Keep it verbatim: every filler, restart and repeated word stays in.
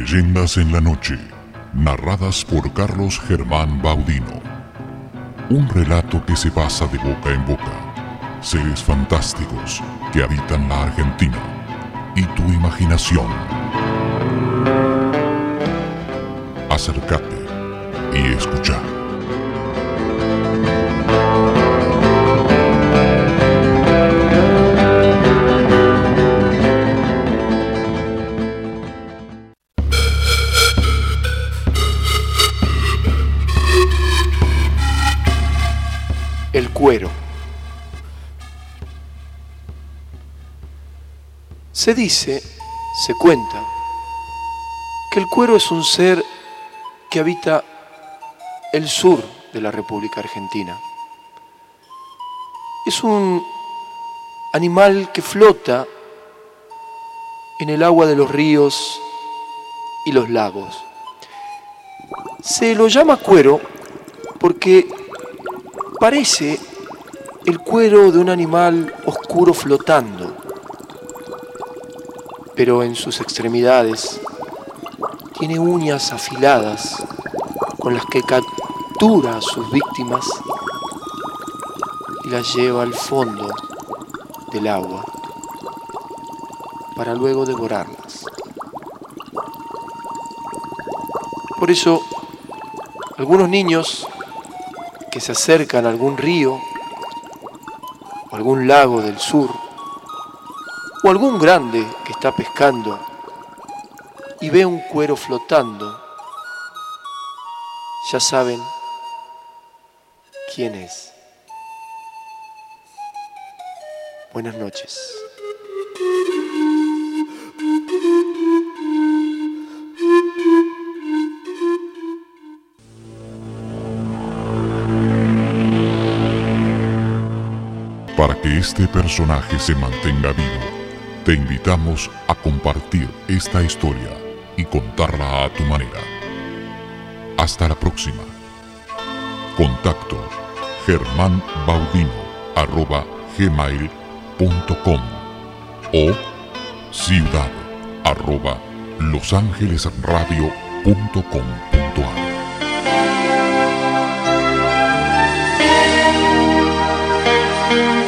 Leyendas en la noche, narradas por Carlos Germán Baudino. Un relato que se pasa de boca en boca. Seres fantásticos que habitan la Argentina y tu imaginación. Acércate y escucha. El cuero. Se dice, se cuenta, que el cuero es un ser que habita el sur de la República Argentina. Es un animal que flota en el agua de los ríos y los lagos. Se lo llama cuero porque parece el cuero de un animal oscuro flotando, pero en sus extremidades tiene uñas afiladas con las que captura a sus víctimas y las lleva al fondo del agua para luego devorarlas. Por eso, algunos niños que se acercan a algún río o algún lago del sur o algún grande que está pescando y ve un cuero flotando, ya saben quién es. Buenas noches. Para que este personaje se mantenga vivo, te invitamos a compartir esta historia y contarla a tu manera. Hasta la próxima. Contacto germanbaudino arroba gmail punto com o ciudad arroba losangelesradio punto com punto ar. Thank you.